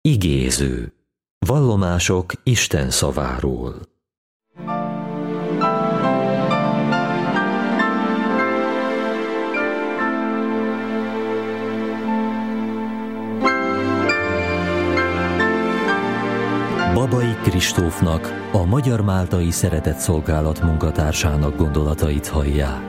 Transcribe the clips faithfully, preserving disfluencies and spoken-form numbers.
Igéző. Vallomások Isten szaváról. Babai Kristófnak, a Magyar-Máltai Szeretetszolgálat munkatársának gondolatait hallják.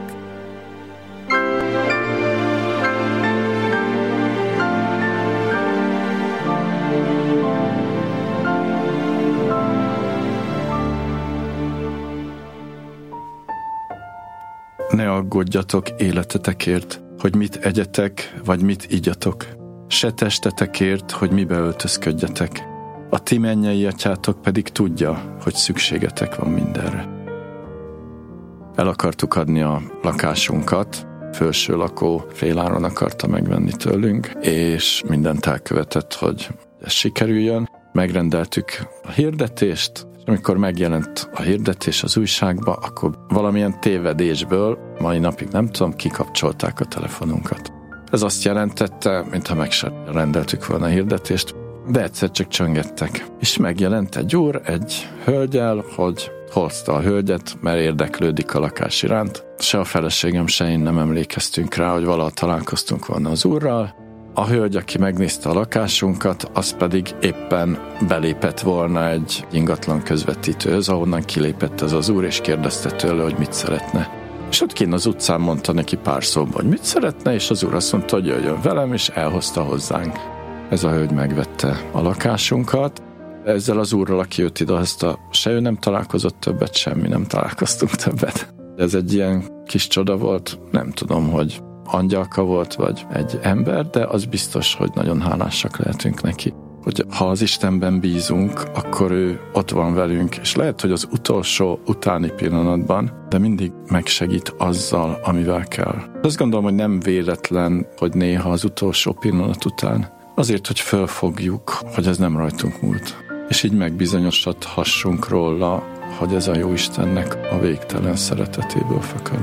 Ne aggódjatok életetekért, hogy mit egyetek, vagy mit igyatok. Se testetekért, hogy mibe öltözködjetek. A ti mennyei atyátok pedig tudja, hogy szükségetek van mindenre. El akartuk adni a lakásunkat, felső lakó féláron akarta megvenni tőlünk, és mindent elkövetett, hogy ez sikerüljön. Megrendeltük a hirdetést, és amikor megjelent a hirdetés az újságba, akkor valamilyen tévedésből, mai napig nem tudom, kikapcsolták a telefonunkat. Ez azt jelentette, mintha meg sem rendeltük volna a hirdetést, de egyszer csak csöngettek. És megjelent egy úr, egy hölgyel, hogy hozta a hölgyet, mert érdeklődik a lakás iránt. Se a feleségem, se én nem emlékeztünk rá, hogy valaha találkoztunk volna az úrral. A hölgy, aki megnézte a lakásunkat, az pedig éppen belépett volna egy ingatlan közvetítőhöz, ahonnan kilépett ez az úr, és kérdezte tőle, hogy mit szeretne. És ott kint az utcán mondta neki pár szóban, hogy mit szeretne, és az úr azt mondta, hogy jöjjön velem, és elhozta hozzánk. Ez a hölgy megvette a lakásunkat. Ezzel az úrral, aki jött ide, ezt a, se ő nem találkozott többet, semmi nem találkoztunk többet. Ez egy ilyen kis csoda volt, nem tudom, hogy angyalka volt, vagy egy ember, de az biztos, hogy nagyon hálásak lehetünk neki. Hogy ha az Istenben bízunk, akkor ő ott van velünk, és lehet, hogy az utolsó utáni pillanatban, de mindig megsegít azzal, amivel kell. Azt gondolom, hogy nem véletlen, hogy néha az utolsó pillanat után, azért, hogy fölfogjuk, hogy ez nem rajtunk múlt. És így megbizonyosodhassunk róla, hogy ez a jó Istennek a végtelen szeretetéből fakad.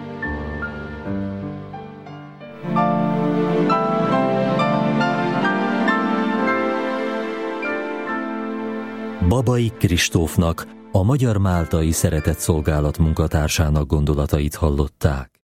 Babai Kristófnak, a Magyar-Máltai Szeretetszolgálat munkatársának gondolatait hallották.